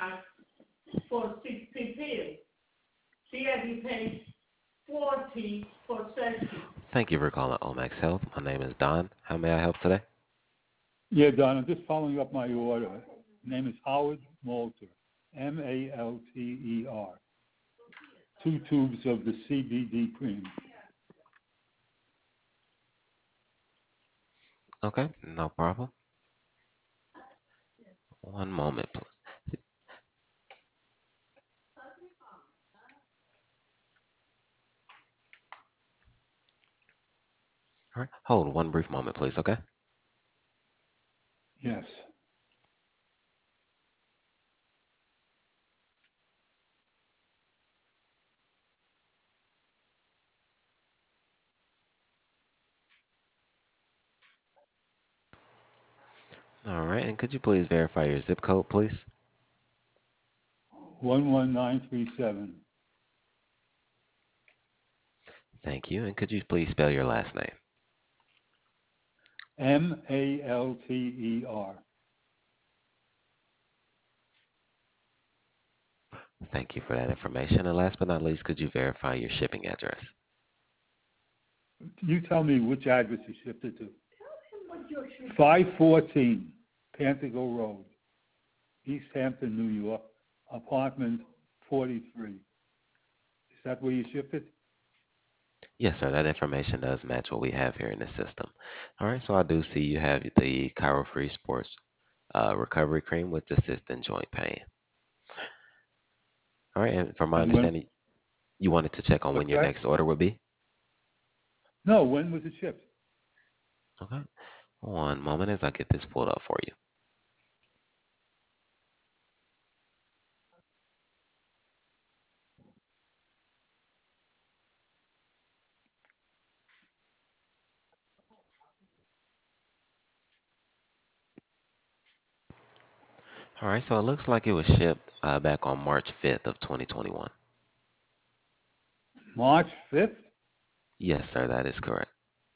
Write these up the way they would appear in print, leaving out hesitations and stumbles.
for 60 pills. Here he pays 40 for 30. Thank you for calling Omax Health. My name is Don. How may I help today? Yeah, Don, I'm just following up my order. Name is Howard Malter, Malter. 2 tubes of the CBD cream. Okay, no problem. One moment, please. All right, hold one brief moment, please, okay? Yes. All right, and could you please verify your zip code, please? 11937. Thank you, and could you please spell your last name? Malter. Thank you for that information. And last but not least, could you verify your shipping address? You tell me which address you shipped it to. 514 Pantego Road, East Hampton, New York, apartment 43. Is that where you shipped it? Yes, sir, that information does match what we have here in the system. All right, so I do see you have the Chiro Free Sports Recovery Cream with assistant joint pain. All right, and from my And when? understanding, you wanted to check on when What's your that? next order would be? No, when was it shipped? Okay, one moment as I get this pulled up for you. All right, so it looks like it was shipped back on March 5th of 2021. March 5th? Yes, sir, that is correct.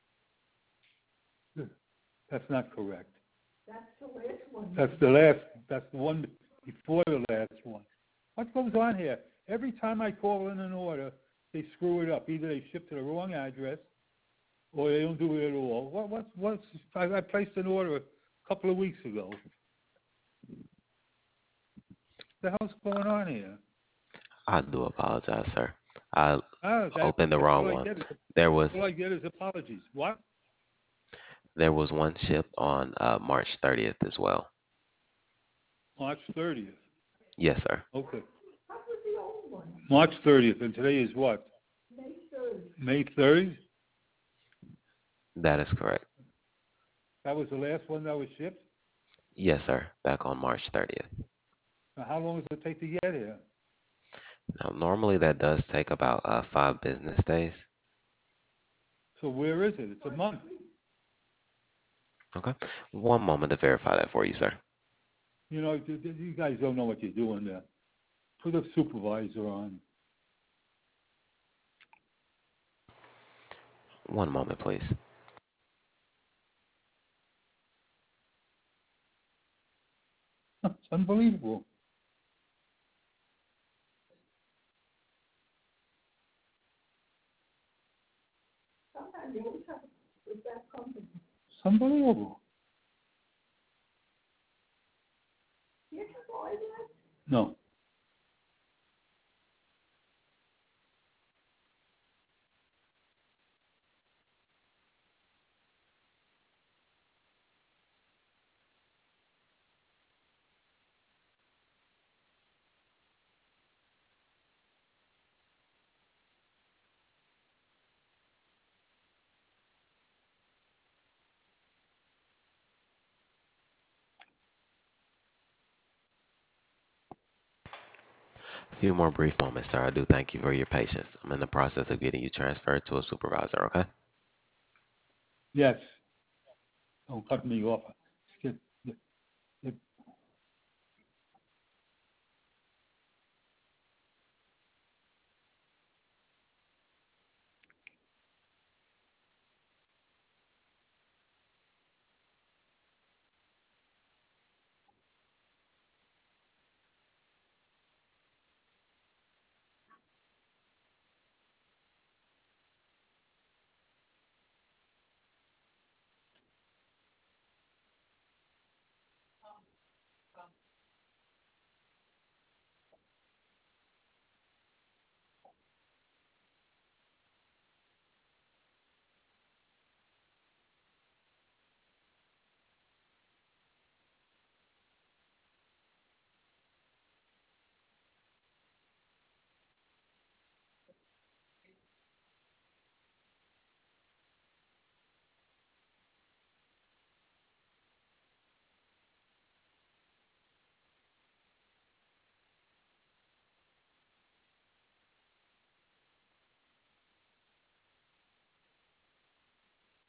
That's not correct. That's the last one. That's the one before the last one. What goes on here? Every time I call in an order, they screw it up. Either they ship to the wrong address or they don't do it at all. I placed an order a couple of weeks ago. What the hell's going on here? I do apologize, sir. I That's opened the wrong all I one. get. There All was I get is apologies. What? there was one shipped on March 30th as well. March 30th. Yes, sir. Okay. That was the old one. March 30th, and today is what? May 3rd. May 3rd? That is correct. That was the last one that was shipped? Yes, sir. Back on March 30th. Now, how long does it take to get here? Now, normally that does take about 5 business days. So where is it? It's a month. Okay. One moment to verify that for you, sir. You know, you guys don't know what you're doing there. Put a supervisor on. One moment, please. It's unbelievable. Sometimes they always have with that company. It's unbelievable. You can buy that. No. A few more brief moments, sir. I do thank you for your patience. I'm in the process of getting you transferred to a supervisor, okay? Yes. Don't cut me off.